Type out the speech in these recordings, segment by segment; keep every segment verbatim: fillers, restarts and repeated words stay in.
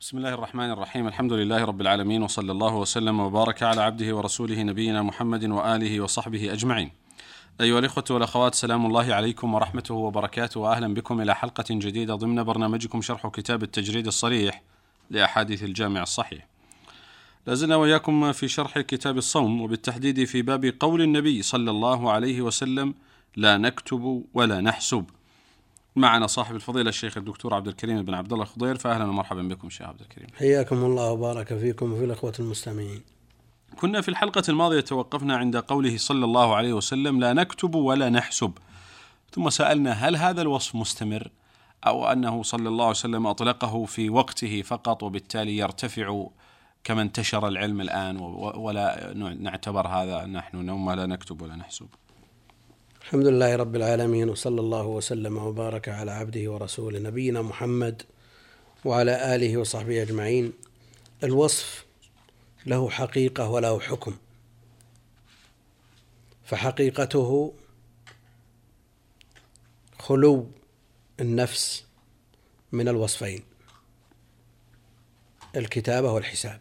بسم الله الرحمن الرحيم. الحمد لله رب العالمين، وصلى الله وسلم وبارك على عبده ورسوله نبينا محمد وآله وصحبه أجمعين. أيها الإخوة والأخوات، سلام الله عليكم ورحمته وبركاته، وأهلا بكم إلى حلقة جديدة ضمن برنامجكم شرح كتاب التجريد الصريح لأحاديث الجامع الصحيح. لازلنا وإياكم في شرح كتاب الصوم، وبالتحديد في باب قول النبي صلى الله عليه وسلم: لا نكتب ولا نحسب. معنا صاحب الفضيلة الشيخ الدكتور عبد الكريم بن عبد الله الخضير، فأهلا ومرحبا بكم شيخ عبد الكريم. حياكم الله وبارك فيكم وفي الأخوة المستمعين. كنا في الحلقة الماضية توقفنا عند قوله صلى الله عليه وسلم: لا نكتب ولا نحسب، ثم سألنا هل هذا الوصف مستمر أو أنه صلى الله عليه وسلم أطلقه في وقته فقط، وبالتالي يرتفع كما انتشر العلم الآن، ولا نعتبر هذا نحن نوم لا نكتب ولا نحسب. الحمد لله رب العالمين، وصلى الله وسلم وبارك على عبده ورسوله نبينا محمد وعلى آله وصحبه أجمعين. الوصف له حقيقة وله حكم، فحقيقته خلو النفس من الوصفين، الكتابة والحساب،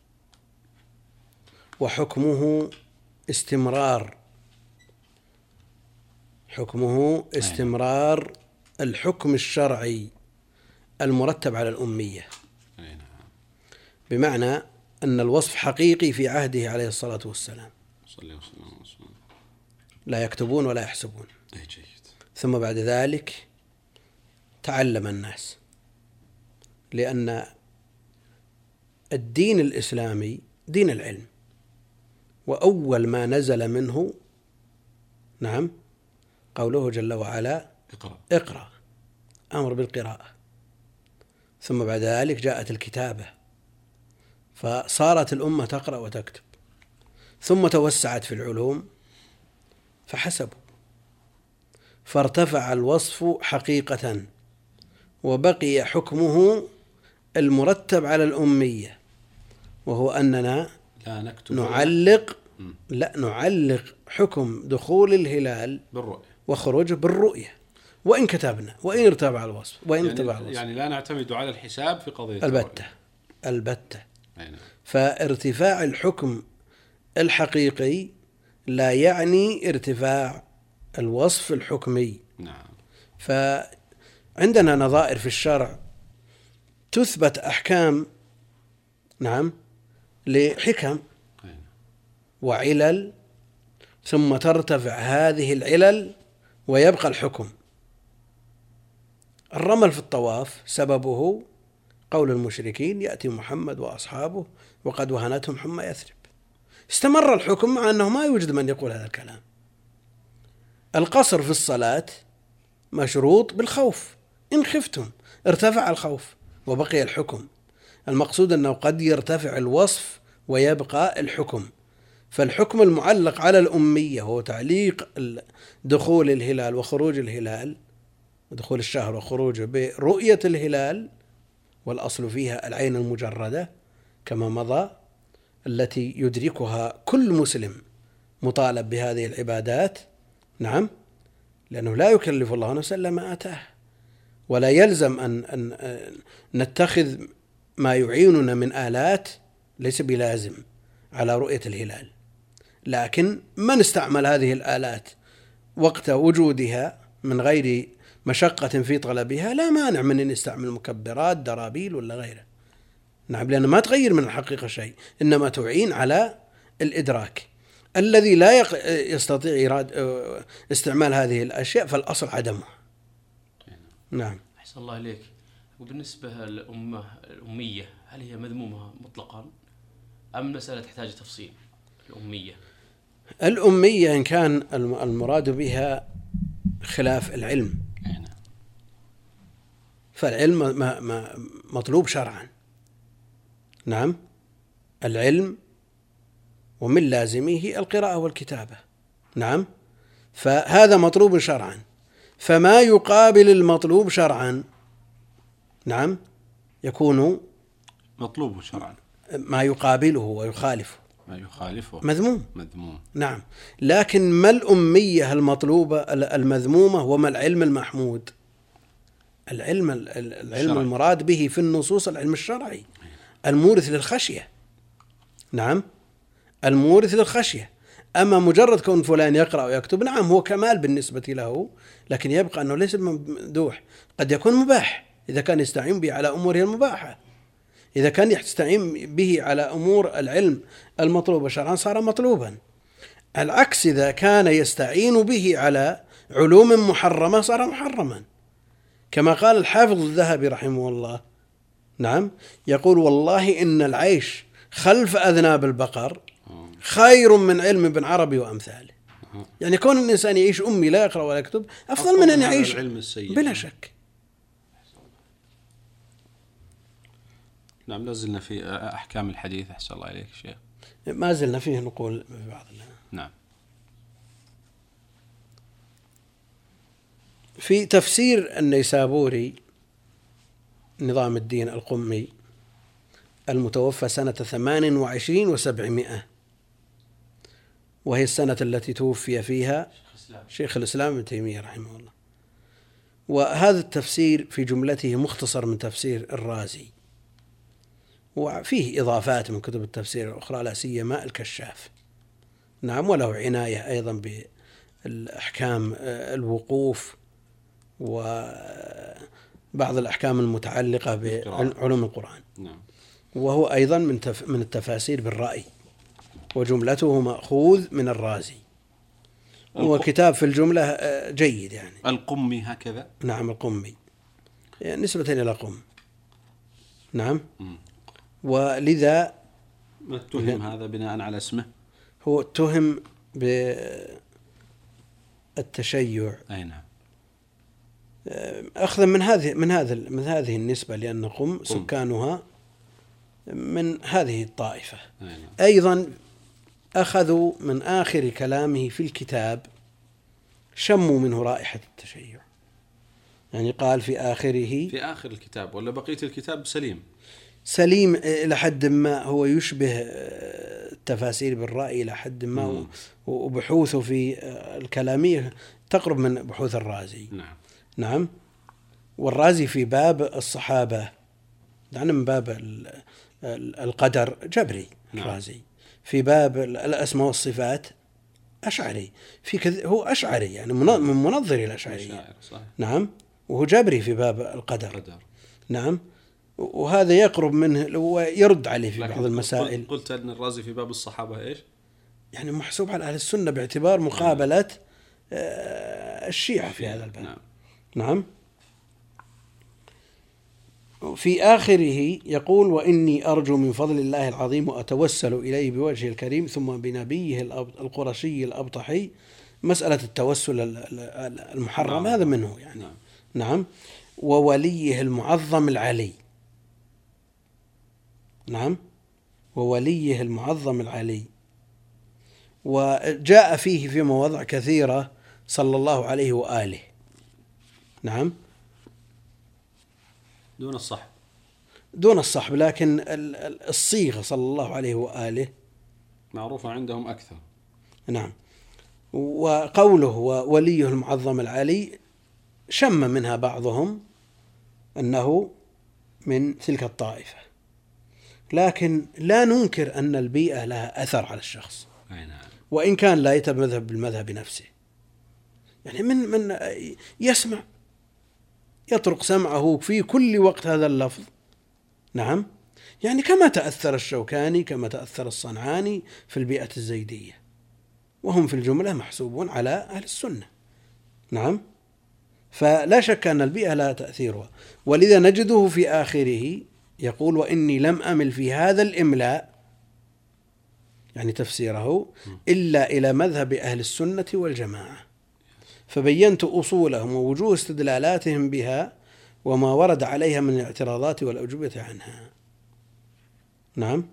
وحكمه استمرار حكمه استمرار الحكم الشرعي المرتب على الأمية، بمعنى أن الوصف حقيقي في عهده عليه الصلاة والسلام، لا يكتبون ولا يحسبون. ثم بعد ذلك تعلم الناس، لأن الدين الإسلامي دين العلم، وأول ما نزل منه نعم قوله جل وعلا: اقرأ, اقرأ أمر بالقراءة. ثم بعد ذلك جاءت الكتابة، فصارت الأمة تقرأ وتكتب، ثم توسعت في العلوم فحسبوا، فارتفع الوصف حقيقة، وبقي حكمه المرتب على الأمية، وهو أننا لا نكتب نعلق لا نعلق حكم دخول الهلال بالرؤية وخروجه بالرؤية، وإن كتبنا وإن ارتفع الوصف وإن ارتفع يعني, الوصف يعني لا نعتمد على الحساب في قضية البتة البتة يعني. فارتفاع الحكم الحقيقي لا يعني ارتفاع الوصف الحكمي. نعم. فعندنا نظائر في الشرع تثبت أحكام نعم لحكم وعلل، ثم ترتفع هذه العلل ويبقى الحكم. الرمل في الطواف سببه قول المشركين: يأتي محمد وأصحابه وقد وهنتهم حمى يثرب. استمر الحكم مع أنه ما يوجد من يقول هذا الكلام. القصر في الصلاة مشروط بالخوف، إن خفتم، ارتفع الخوف وبقي الحكم. المقصود أنه قد يرتفع الوصف ويبقى الحكم. فالحكم المعلق على الأمية هو تعليق دخول الهلال وخروج الهلال، دخول الشهر وخروجه، برؤية الهلال، والأصل فيها العين المجردة كما مضى، التي يدركها كل مسلم مطالب بهذه العبادات. نعم، لأنه لا يكلف الله نفسا إلا ما آتاه، ولا يلزم أن, أن نتخذ ما يعيننا من آلات، ليس بلازم على رؤية الهلال. لكن من استعمل هذه الآلات وقت وجودها من غير مشقة في طلبها لا مانع من أن يستعمل مكبرات، درابيل ولا غيره. نعم، لأن ما تغير من الحقيقة شيء، إنما تعين على الإدراك. الذي لا يستطيع استعمال هذه الأشياء فالأصل عدمها. نعم. أحسن الله إليك. وبالنسبة للأمة الأمية، هل هي مذمومة مطلقا أم مسألة تحتاج تفصيل؟ الأمية الأمية إن كان المراد بها خلاف العلم، فالعلم ما ما مطلوب شرعا. نعم، العلم ومن لازمه القراءة والكتابة. نعم، فهذا مطلوب شرعا. فما يقابل المطلوب شرعا نعم يكون مطلوب شرعا، ما يقابله ويخالفه ما يخالفه مذموم. مذموم. نعم، لكن ما الأمية المطلوبة المذمومة وما العلم المحمود؟ العلم العلم الشرعي. المراد به في النصوص العلم الشرعي المورث للخشية. نعم، المورث للخشية. أما مجرد كون فلان يقرأ ويكتب، نعم هو كمال بالنسبة له، لكن يبقى أنه ليس ممدوح. قد يكون مباح إذا كان يستعين به على أموره المباحة. إذا كان يستعين به على أمور العلم المطلوب شرعا صار مطلوبا. العكس، إذا كان يستعين به على علوم محرمة صار محرما، كما قال الحافظ الذهبي رحمه الله. نعم، يقول: والله إن العيش خلف أذناب البقر خير من علم ابن عربي وأمثاله. يعني كون الإنسان يعيش أمي لا يقرأ ولا يكتب أفضل من أن يعيش بلا شك. نعم، لازلنا في أحكام الحديث. أحسن الله إليك شيخ. ما زلنا فيه نقول في بعض الله. نعم. في تفسير النيسابوري نظام الدين القمي المتوفى سنة ثمان وعشرين وسبعمائة، وهي السنة التي توفي فيها شيخ الإسلام ابن تيمية رحمه الله. وهذا التفسير في جملته مختصر من تفسير الرازي، وفيه إضافات من كتب التفسير الأخرى لا سيما الكشاف. نعم، وله عناية أيضا بالأحكام الوقوف وبعض الأحكام المتعلقة بعلوم القرآن. نعم. وهو أيضا من من التفاسير بالرأي، وجملته مأخوذ من الرازي. هو كتاب في الجملة جيد يعني. القمي هكذا. نعم، القمي يعني نسبة إلى قم. نعم. م. ولذا ما اتهم هذا بناء على اسمه؟ هو اتهم بالتشيع. أي نعم. أخذا من هذه من هذا من هذه النسبة، لأن قم سكانها من هذه الطائفة. أي نعم. أيضا أخذوا من آخر كلامه في الكتاب، شموا منه رائحة التشيع. يعني قال في آخره، في آخر الكتاب ولا بقية الكتاب سليم؟ سليم إلى حد ما، هو يشبه التفاسير بالرأي إلى حد ما. م. وبحوثه في الكلامية تقرب من بحوث الرازي. نعم. نعم. والرازي في باب الصحابة، يعني من باب القدر جبري. نعم. الرازي في باب الأسماء والصفات أشعري، في كذ... هو أشعري يعني من منظري الأشعري. نعم. وهو جبري في باب القدر. قدر. نعم. وهذا يقرب منه ويرد عليه في بعض المسائل. قلت أن الرازي في باب الصحابة إيش؟ يعني محسوب على أهل السنة باعتبار مقابلة نعم. الشيعة في هذا الباب. نعم. نعم. في آخره يقول: وإني أرجو من فضل الله العظيم وأتوسل إليه بوجهه الكريم ثم بنبيه القرشي الأبطحي. مسألة التوسل المحرم نعم. هذا منه يعني. نعم. نعم. ووليه المعظم العلي. نعم. ووليه المعظم العلي. وجاء فيه في مواضع كثيرة صلى الله عليه وآله. نعم. دون الصحب. دون الصحب، لكن الصيغة صلى الله عليه وآله معروفة عندهم أكثر. نعم. وقوله ووليه المعظم العلي شم منها بعضهم أنه من تلك الطائفة، لكن لا ننكر أن البيئة لها أثر على الشخص. أي نعم. وإن كان لا يتمذهب بالمذهب نفسه، يعني من من يسمع يطرق سمعه في كل وقت هذا اللفظ. نعم. يعني كما تأثر الشوكاني، كما تأثر الصنعاني في البيئة الزيدية، وهم في الجملة محسوبون على أهل السنة. نعم. فلا شك أن البيئة لها تأثيرها، ولذا نجده في آخره يقول: وإني لم أمل في هذا الإملاء، يعني تفسيره، إلا إلى مذهب أهل السنة والجماعة، فبينت أصولهم ووجوه استدلالاتهم بها وما ورد عليها من الاعتراضات والأجوبة عنها. نعم.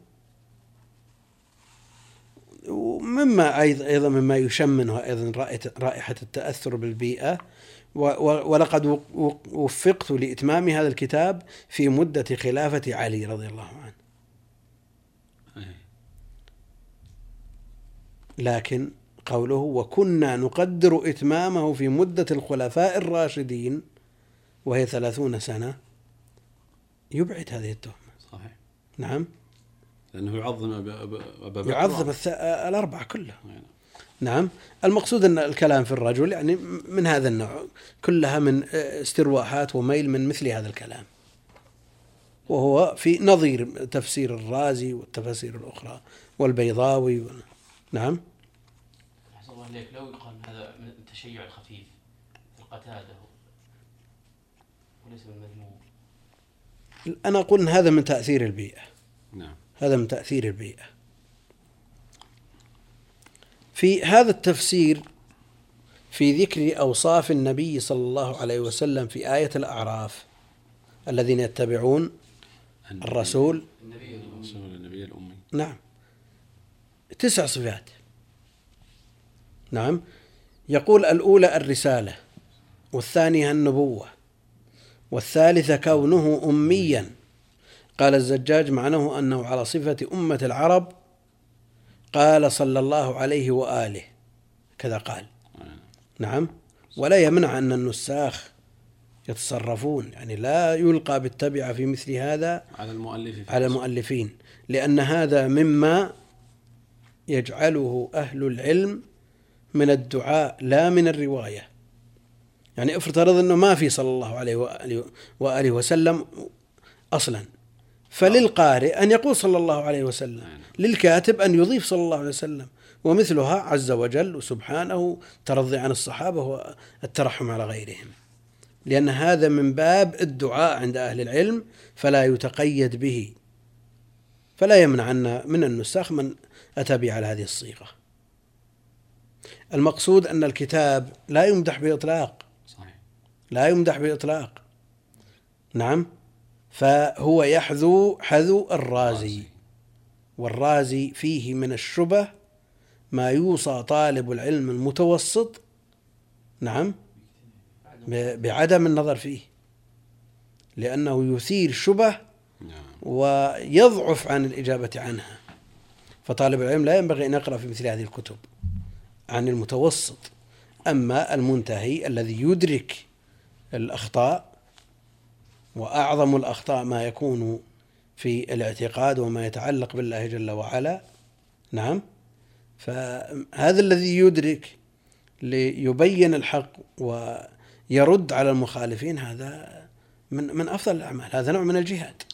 ومما أيضا مما يشمنه أيضا رائحة التأثر بالبيئة. ولقد وفقت لإتمام هذا الكتاب في مدة خلافة علي رضي الله عنه. لكن قوله وكنا نقدر إتمامه في مدة الخلفاء الراشدين وهي ثلاثون سنة يبعد هذه التهمة. صحيح. نعم. لأنه يعظم أبا بكر، يعظم الث... الأربعة كلها. يعني. نعم. المقصود أن الكلام في الرجل يعني من هذا النوع، كلها من استرواحات وميل من مثل هذا الكلام، وهو في نظير تفسير الرازي والتفاسير الأخرى والبيضاوي و... نعم. أحسن الله عليك، لو يقال هذا من التشيع الخفيف في القتادة وليس من المذموم. أنا أقول أن هذا من تأثير البيئة. نعم. هذا من تأثير البيئة. في هذا التفسير في ذكر أوصاف النبي صلى الله عليه وسلم في آية الأعراف: الذين يتبعون الرسول النبي النبي الأمي. نعم. تسع صفات. نعم. يقول: الأولى الرسالة، والثانية النبوة، والثالثة كونه أميا. قال الزجاج: معناه أنه على صفة أمة العرب. قال صلى الله عليه وآله كذا قال. نعم. ولا يمنع أن النساخ يتصرفون، يعني لا يلقى بالتبعة في مثل هذا على المؤلف على المؤلفين، لأن هذا مما يجعله أهل العلم من الدعاء لا من الرواية. يعني افترض أنه ما في صلى الله عليه وآله, وآله وسلم أصلا، فللقارئ أن يقول صلى الله عليه وسلم، للكاتب أن يضيف صلى الله عليه وسلم، ومثلها عز وجل وسبحانه ترضي عن الصحابة والترحم على غيرهم، لأن هذا من باب الدعاء عند أهل العلم فلا يتقيد به، فلا يمنع أن من النساخ من أتى به على هذه الصيغة. المقصود أن الكتاب لا يمدح بإطلاق. صحيح. لا يمدح بإطلاق. نعم. فهو يحذو حذو الرازي، والرازي فيه من الشبه ما يوصى طالب العلم المتوسط نعم بعدم النظر فيه، لأنه يثير شبه ويضعف عن الإجابة عنها. فطالب العلم لا ينبغي أن يقرأ في مثل هذه الكتب عن المتوسط. أما المنتهي الذي يدرك الأخطاء، وأعظم الأخطاء ما يكون في الاعتقاد وما يتعلق بالله جل وعلا، نعم، فهذا الذي يدرك ليبين الحق ويرد على المخالفين هذا من من أفضل الأعمال، هذا نوع من الجهاد.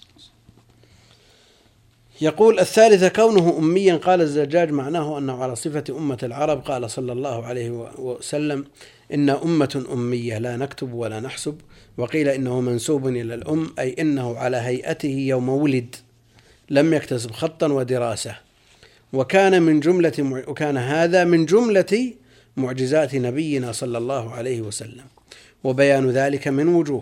يقول: الثالثة كونه أميا. قال الزجاج: معناه أنه على صفة أمة العرب. قال صلى الله عليه وسلم: إن أمة أمية لا نكتب ولا نحسب. وقيل إنه منسوب إلى الأم، أي إنه على هيئته يوم ولد لم يكتسب خطا ودراسة. وكان من جملة وكان هذا من جملة معجزات نبينا صلى الله عليه وسلم، وبيان ذلك من وجوه.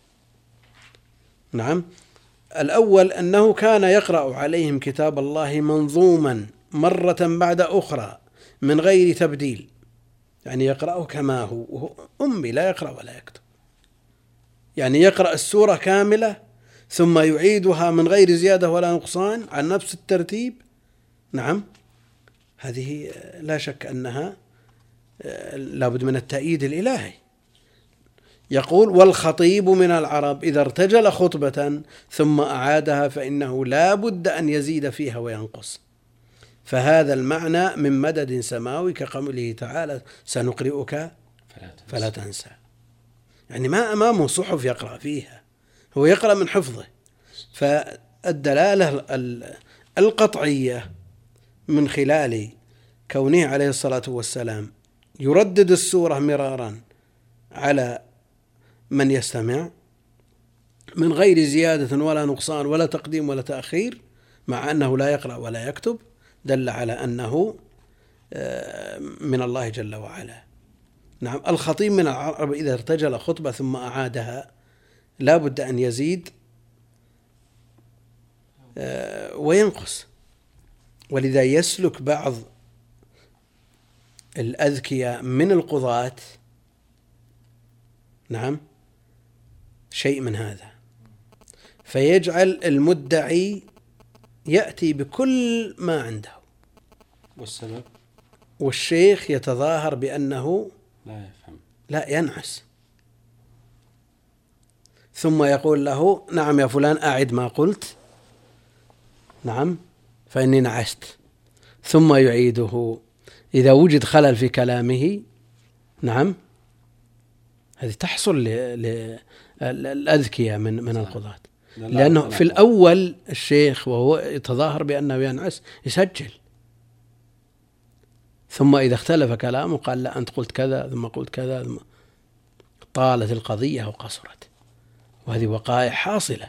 نعم. الأول أنه كان يقرأ عليهم كتاب الله منظوما مرة بعد أخرى من غير تبديل، يعني يقرأه كما هو، وهو أمي لا يقرأ ولا يكتب، يعني يقرأ السورة كاملة ثم يعيدها من غير زيادة ولا نقصان عن نفس الترتيب. نعم. هذه لا شك أنها لابد من التأييد الإلهي. يقول: والخطيب من العرب إذا ارتجل خطبة ثم أعادها فإنه لا بد أن يزيد فيها وينقص. فهذا المعنى من مدد سماوي كقوله تعالى: سنقرئك فلا تنسى. يعني ما أمامه صحف يقرأ فيها، هو يقرأ من حفظه. فالدلالة القطعية من خلال كونه عليه الصلاة والسلام يردد السورة مرارا على من يستمع من غير زيادة ولا نقصان ولا تقديم ولا تأخير، مع أنه لا يقرأ ولا يكتب، دل على أنه من الله جل وعلا. نعم. الخطيب من العرب إذا ارتجل خطبة ثم أعادها لا بد أن يزيد وينقص. ولذا يسلك بعض الأذكياء من القضاة نعم شيء من هذا، فيجعل المدعي يأتي بكل ما عنده، والسبب والشيخ يتظاهر بأنه لا يفهم، لا ينعس. ثم يقول له نعم يا فلان أعد ما قلت، نعم فإني نعست، ثم يعيده إذا وجد خلل في كلامه. نعم هذه تحصل للأذكياء من من القضاة، لأنه في الأول الشيخ وهو يتظاهر بأنه ينعس يسجل، ثم إذا اختلف كلامه قال لا أنت قلت كذا ثم قلت كذا، ثم طالت القضية وقصرت، وهذه وقائع حاصلة.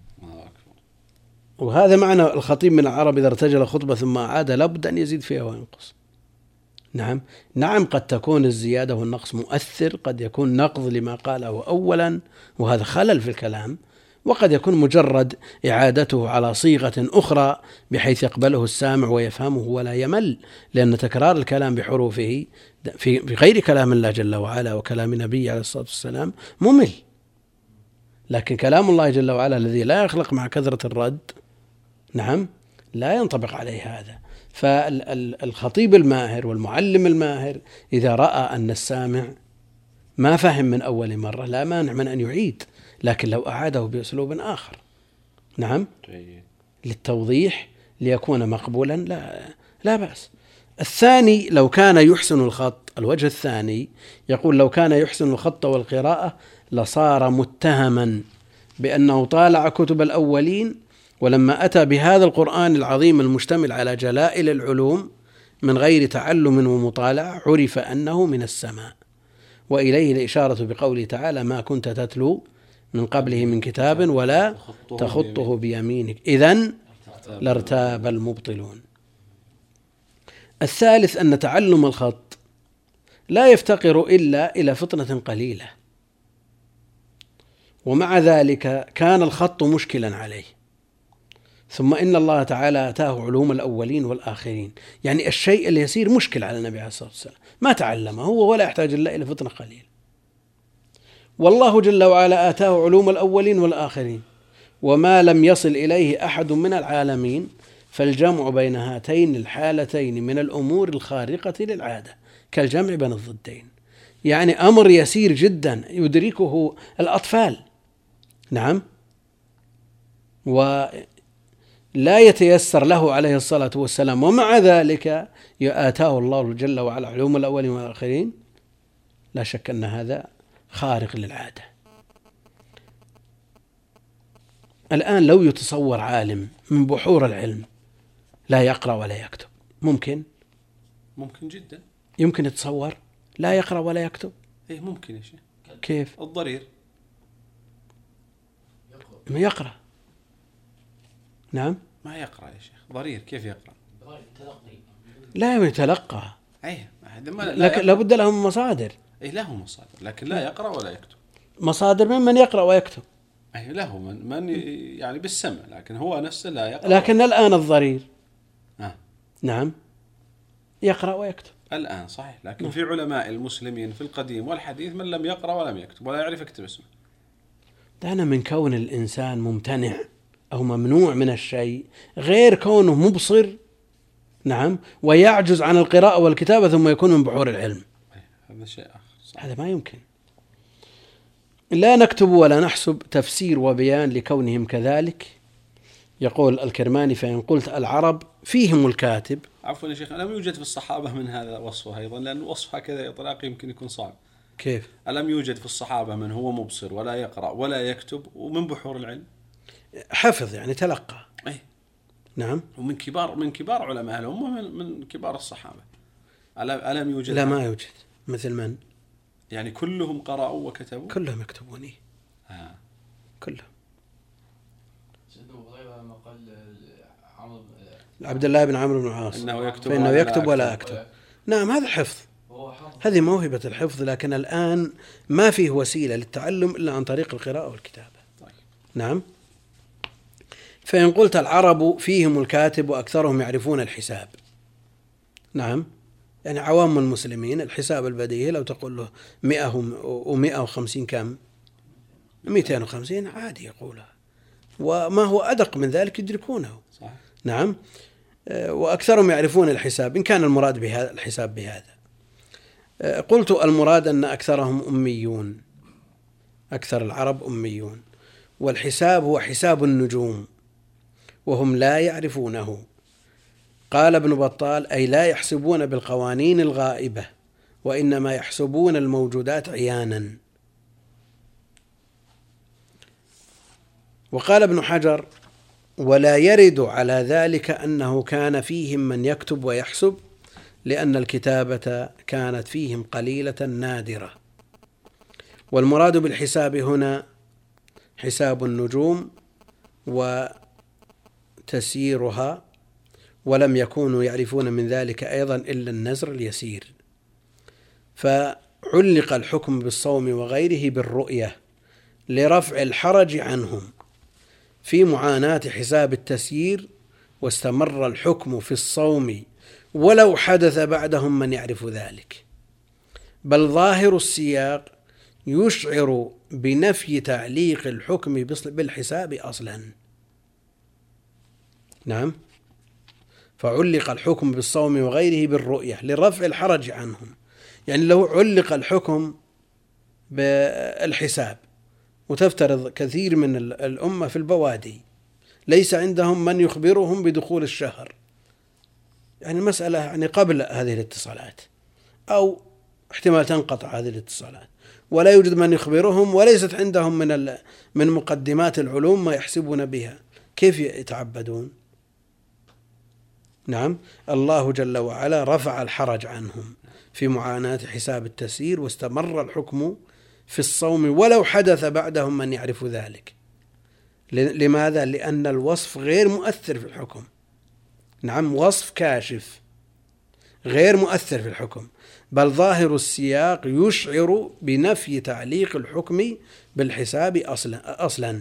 وهذا معنى الخطيب من العرب إذا ارتجل خطبة ثم أعاد لابد أن يزيد فيها وينقص. نعم نعم قد تكون الزيادة والنقص مؤثر، قد يكون نقض لما قاله أولا وهذا خلل في الكلام، وقد يكون مجرد إعادته على صيغة أخرى بحيث يقبله السامع ويفهمه ولا يمل، لأن تكرار الكلام بحروفه في غير كلام الله جل وعلا وكلام نبيه عليه الصلاة والسلام ممل، لكن كلام الله جل وعلا الذي لا يخلق مع كثرة الرد نعم لا ينطبق عليه هذا. فالخطيب الماهر والمعلم الماهر إذا رأى أن السامع ما فهم من أول مرة لا مانع من أن يعيد، لكن لو أعاده بأسلوب آخر نعم للتوضيح ليكون مقبولا لا لا بأس. الثاني لو كان يحسن الخط، الوجه الثاني يقول لو كان يحسن الخط والقراءة لصار متهما بأنه طالع كتب الأولين، ولما أتى بهذا القرآن العظيم المشتمل على جلائل العلوم من غير تعلم ومطالعة عرف أنه من السماء. وإليه الإشارة بقوله تعالى ما كنت تتلو من قبله من كتاب ولا تخطه بيمينك إذن لارتاب المبطلون. الثالث أن تعلم الخط لا يفتقر إلا إلى فطنة قليلة، ومع ذلك كان الخط مشكلا عليه، ثم إن الله تعالى أتاه علوم الأولين والآخرين، يعني الشيء اللي يصير مشكل على النبي عليه الصلاة والسلام ما تعلمه هو ولا يحتاج إلا إلى فطنة قليل، والله جل وعلا آتاه علوم الأولين والآخرين، وما لم يصل إليه أحد من العالمين، فالجمع بين هاتين الحالتين من الأمور الخارقة للعادة كالجمع بين الضدين، يعني أمر يسير جدا يدركه الأطفال نعم، ولا يتيسر له عليه الصلاة والسلام، ومع ذلك آتاه الله جل وعلا علوم الأولين والآخرين. لا شك أن هذا خارق للعادة. الآن لو يتصور عالم من بحور العلم لا يقرأ ولا يكتب، ممكن ممكن جدا يمكن يتصور لا يقرأ ولا يكتب. إيه ممكن يا شيخ. كيف؟ الضرير ما يقرأ. نعم ما يقرأ يا شيخ، ضرير كيف يقرأ؟ لا يتلقى. أيه لكن لابد لهم مصادر. أي له مصادر لكن لا يقرأ ولا يكتب. مصادر من من يقرأ ويكتب. أي له من من يعني بالسمع، لكن هو نفسه لا يقرأ. لكن الآن الضرير آه. نعم يقرأ ويكتب الآن صحيح، لكن في علماء المسلمين في القديم والحديث من لم يقرأ ولم يكتب ولا يعرف يكتب اسمه. دعنا من كون الإنسان ممتنع أو ممنوع من الشيء غير كونه مبصر نعم ويعجز عن القراءة والكتابة ثم يكون من بحور العلم، هذا شيء آخر. هذا ما يمكن. لا نكتب ولا نحسب تفسير وبيان لكونهم كذلك. يقول الكرماني فإن قلت العرب فيهم الكاتب. عفوا يا شيخ، ألم يوجد في الصحابة من هذا وصفه أيضا؟ لأن وصفها كذا إطلاق يمكن يكون صعب. كيف؟ ألم يوجد في الصحابة من هو مبصر ولا يقرأ ولا يكتب ومن بحور العلم؟ حفظ يعني تلقى. أي نعم. ومن كبار من كبار علماء الأمة من, من كبار الصحابة. ألم يوجد؟ لا ما يوجد. مثل من؟ يعني كلهم قرأوا وكتبوا؟ كلهم يكتبون. آه. كلهم. ما قال عمرو عبد الله بن عمرو بن العاص إنه يكتب فإنه يكتب ولا أكتب. نعم هذا حفظ، هذه موهبة الحفظ، لكن الآن ما فيه وسيلة للتعلم إلا عن طريق القراءة والكتابة. طيب. نعم. فإن قلت العرب فيهم الكاتب وأكثرهم يعرفون الحساب. نعم، يعني عوام المسلمين الحساب البديهي لو تقول له مئة ومئة وخمسين كم مئتين وخمسين عادي يقولها، وما هو أدق من ذلك يدركونه. صح. نعم. وأكثرهم يعرفون الحساب إن كان المراد بهذا الحساب بهذا. قلت المراد أن أكثرهم أميون، أكثر العرب أميون، والحساب هو حساب النجوم وهم لا يعرفونه. قال ابن بطال: أي لا يحسبون بالقوانين الغائبة، وإنما يحسبون الموجودات عيانا. وقال ابن حجر: ولا يرد على ذلك أنه كان فيهم من يكتب ويحسب، لأن الكتابة كانت فيهم قليلة نادرة. والمراد بالحساب هنا حساب النجوم وتسييرها، ولم يكونوا يعرفون من ذلك أيضا إلا النزر اليسير. فعلق الحكم بالصوم وغيره بالرؤية لرفع الحرج عنهم في معاناة حساب التسيير، واستمر الحكم في الصوم ولو حدث بعدهم من يعرف ذلك. بل ظاهر السياق يشعر بنفي تعليق الحكم بالحساب أصلا. نعم، فعلق الحكم بالصوم وغيره بالرؤية لرفع الحرج عنهم. يعني لو علق الحكم بالحساب، وتفترض كثير من الأمة في البوادي ليس عندهم من يخبرهم بدخول الشهر، يعني مسألة يعني قبل هذه الاتصالات، أو احتمال تنقطع هذه الاتصالات، ولا يوجد من يخبرهم، وليست عندهم من من مقدمات العلوم ما يحسبون بها، كيف يتعبدون؟ نعم، الله جل وعلا رفع الحرج عنهم في معاناة حساب التسيير، واستمر الحكم في الصوم ولو حدث بعدهم من يعرف ذلك. لماذا؟ لأن الوصف غير مؤثر في الحكم. نعم، وصف كاشف غير مؤثر في الحكم، بل ظاهر السياق يشعر بنفي تعليق الحكم بالحساب أصلا, أصلا.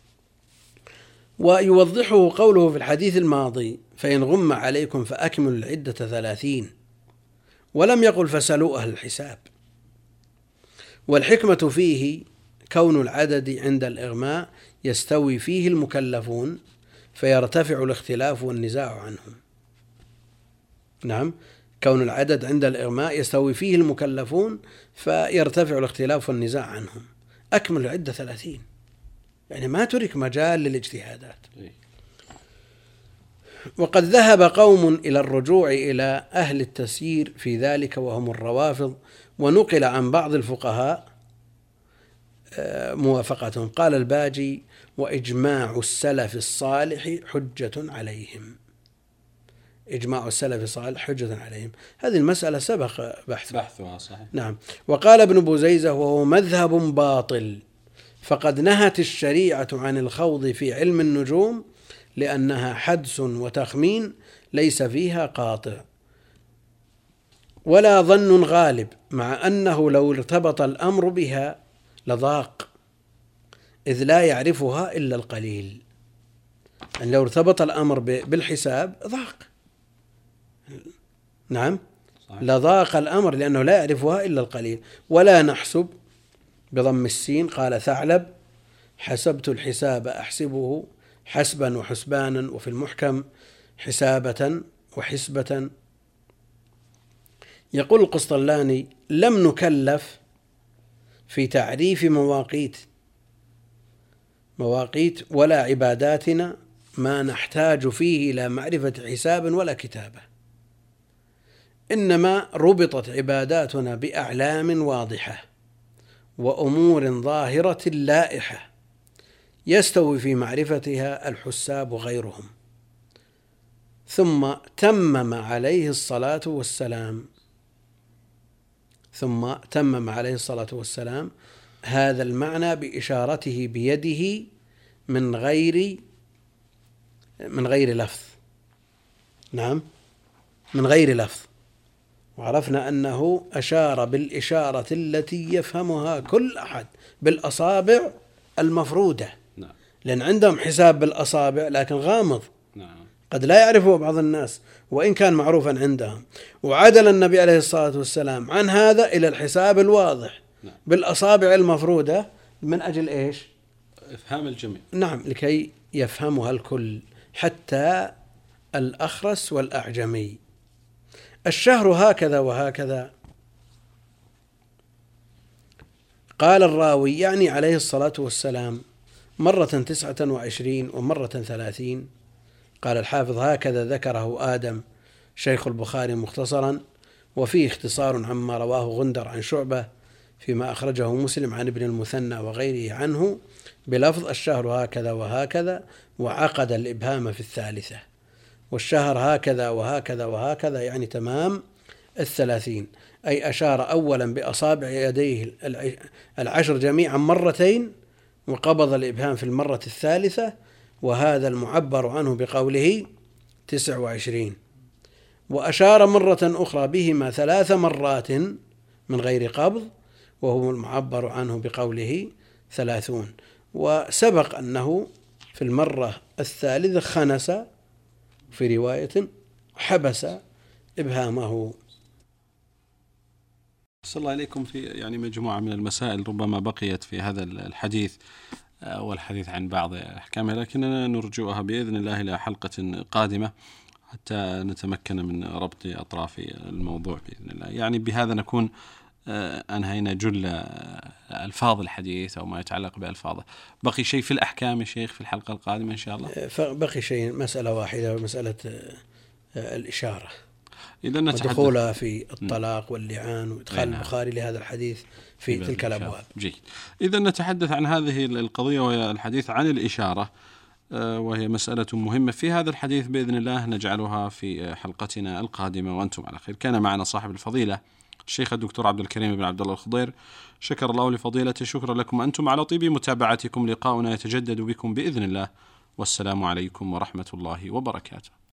ويوضحه قوله في الحديث الماضي: فإن غم عليكم فأكملوا العدة ثلاثين، ولم يقل فسألوا أهل الحساب. والحكمة فيه كون العدد عند الإغماء يستوي فيه المكلفون، فيرتفع الاختلاف والنزاع عنهم. نعم، كون العدد عند الإغماء يستوي فيه المكلفون فيرتفع الاختلاف والنزاع عنهم. أكمل العدة ثلاثين، يعني ما ترك مجال للاجتهادات. وقد ذهب قوم إلى الرجوع إلى أهل التسيير في ذلك وهم الروافض، ونقل عن بعض الفقهاء موافقتهم. قال الباجي: وإجماع السلف الصالح حجة عليهم. إجماع السلف الصالح حجة عليهم، هذه المسألة سبق بحث بحثها صحيح. نعم. وقال ابن بوزيزة: وهو مذهب باطل، فقد نهت الشريعة عن الخوض في علم النجوم، لأنها حدس وتخمين ليس فيها قاطع ولا ظن غالب، مع أنه لو ارتبط الأمر بها لضاق، إذ لا يعرفها إلا القليل. يعني لو ارتبط الأمر بالحساب ضاق، نعم صحيح. لضاق الأمر لأنه لا يعرفها إلا القليل. ولا نحسب بضم السين. قال ثعلب: حسبت الحساب أحسبه حسبا وحسبانا، وفي المحكم حسابة وحسبة. يقول القسطلاني: لم نكلف في تعريف مواقيت مواقيت ولا عباداتنا ما نحتاج فيه إلى معرفة حساب ولا كتابة، إنما ربطت عباداتنا بأعلام واضحة وأمور ظاهرة لائحة يستوي في معرفتها الحساب وغيرهم. ثم تمم عليه الصلاة والسلام ثم تمم عليه الصلاة والسلام هذا المعنى بإشارته بيده من غير من غير لفظ. نعم، من غير لفظ. وعرفنا أنه أشار بالإشارة التي يفهمها كل أحد بالأصابع المفرودة. نعم. لأن عندهم حساب بالأصابع لكن غامض. نعم. قد لا يعرفه بعض الناس وإن كان معروفا عندهم. وعدل النبي عليه الصلاة والسلام عن هذا إلى الحساب الواضح. نعم. بالأصابع المفرودة من أجل إيش؟ إفهام الجميع. نعم، لكي يفهمها الكل حتى الأخرس والأعجمي. الشهر هكذا وهكذا. قال الراوي يعني عليه الصلاة والسلام: مرة تسعة وعشرين ومرة ثلاثين. قال الحافظ: هكذا ذكره آدم شيخ البخاري مختصرا، وفيه اختصار عما رواه غندر عن شعبة فيما أخرجه مسلم عن ابن المثنى وغيره عنه بلفظ: الشهر هكذا وهكذا، وعقد الإبهام في الثالثة. والشهر هكذا وهكذا وهكذا يعني تمام الثلاثين، أي أشار أولا بأصابع يديه العشر جميعا مرتين، وقبض الإبهام في المرة الثالثة، وهذا المعبر عنه بقوله تسع وعشرين. وأشار مرة أخرى بهما ثلاث مرات من غير قبض، وهو المعبر عنه بقوله ثلاثون. وسبق أنه في المرة الثالثة خنس، في رواية حبس إبهامه. صلى الله عليكم. في يعني مجموعة من المسائل ربما بقيت في هذا الحديث والحديث عن بعض أحكامها، لكننا نرجوها بإذن الله إلى حلقة قادمة حتى نتمكن من ربط أطراف الموضوع بإذن الله. يعني بهذا نكون أنهينا جل ألفاظ الحديث أو ما يتعلق بألفاظه. بقي شيء في الأحكام يا شيخ في الحلقة القادمة إن شاء الله؟ بقي شيء، مسألة واحدة، مسألة الإشارة، إذا ودخولها في الطلاق واللعان، وإدخال البخاري لهذا الحديث في تلك الأبواب. جيد. إذا نتحدث عن هذه القضية وهي الحديث عن الإشارة، وهي مسألة مهمة في هذا الحديث بإذن الله نجعلها في حلقتنا القادمة وأنتم على خير. كان معنا صاحب الفضيلة الشيخ الدكتور عبد الكريم بن عبد الله الخضير، شكر الله لفضيلته. شكرا لكم أنتم على طيب متابعتكم. لقاؤنا يتجدد بكم بإذن الله، والسلام عليكم ورحمة الله وبركاته.